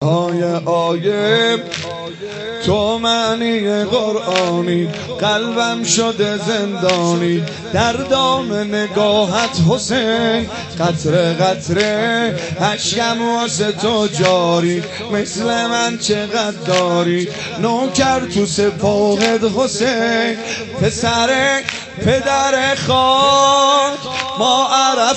آیه تو معنی قرآنی، قلبم شده زندانی در دام نگاهت حسین. قطره قطره اشکم واسه تو جاری، مثل من چقدر داری نوکر تو سپاهت حسین. پسر پدر خاک ما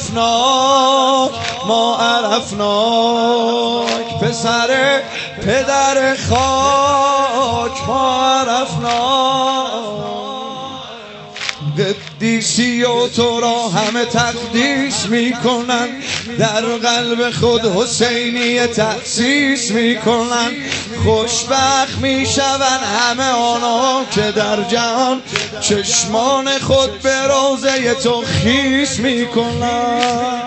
عرفناک، پسر پدر خاک ما عرفناک. قدیسی و تو را همه تقدیس میکنن، در قلب خود حسینی تأسیس میکنن. خوشبخت میشون همه آنها که در جهان چشمان خود به روضه تو خیس میکنن.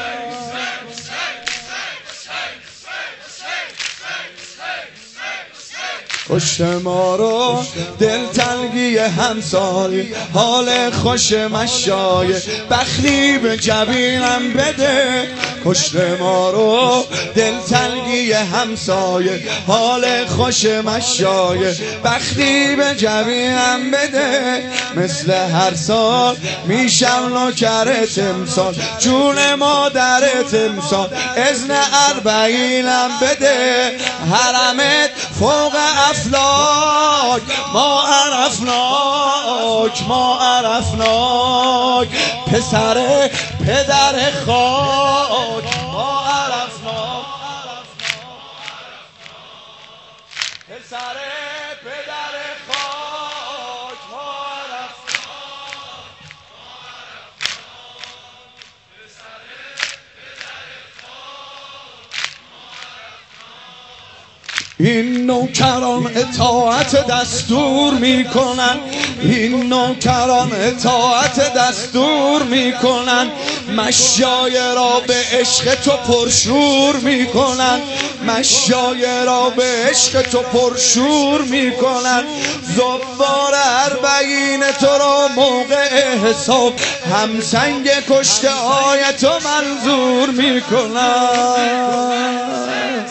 کشت ما رو دل تنگی همسایه، حال خوش مشایه بخلی به جبینم بده. کشت ما رو دل تنگی همسایه، حال خوش مشایه بخلی به جبینم بده. مثل هر سال میشم نوکر تمثال، جون مادر تمثال اذن اربعینم بده. حرمت فوق افلاک ما عرفناک، پسر پدر خاک ما عرفناک، پسر پدر خاک ما این نوکران اطاعت دستور میکنن، این نوکران اطاعت دستور میکنن. مشایه را به عشق تو پرشور میکنن، مشایه را به عشق تو پرشور میکنن. زوار اربعین تو را موقع حساب همسنگ کشته های تو منظور میکنن.